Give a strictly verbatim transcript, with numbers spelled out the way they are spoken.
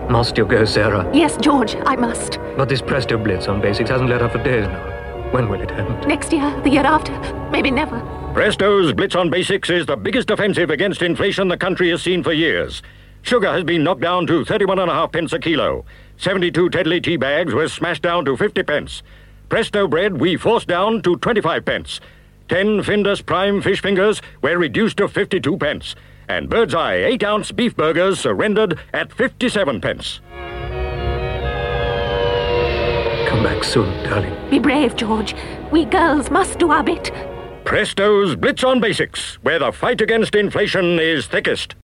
Must you go, Sarah? Yes, George, I must. But this Presto Blitz on basics hasn't let up for days now. When will it end? Next year, the year after, maybe never. Presto's Blitz on Basics is the biggest offensive against inflation the country has seen for years. Sugar has been knocked down to thirty-one and a half pence a kilo. seventy-two Tetley tea bags were smashed down to fifty pence. Presto bread we forced down to twenty-five pence. Ten Findus Prime fish fingers were reduced to fifty-two pence. And Bird's Eye eight-ounce beef burgers surrendered at fifty-seven pence. Come back soon, darling. Be brave, George. We girls must do our bit. Presto's Blitz on Basics, where the fight against inflation is thickest.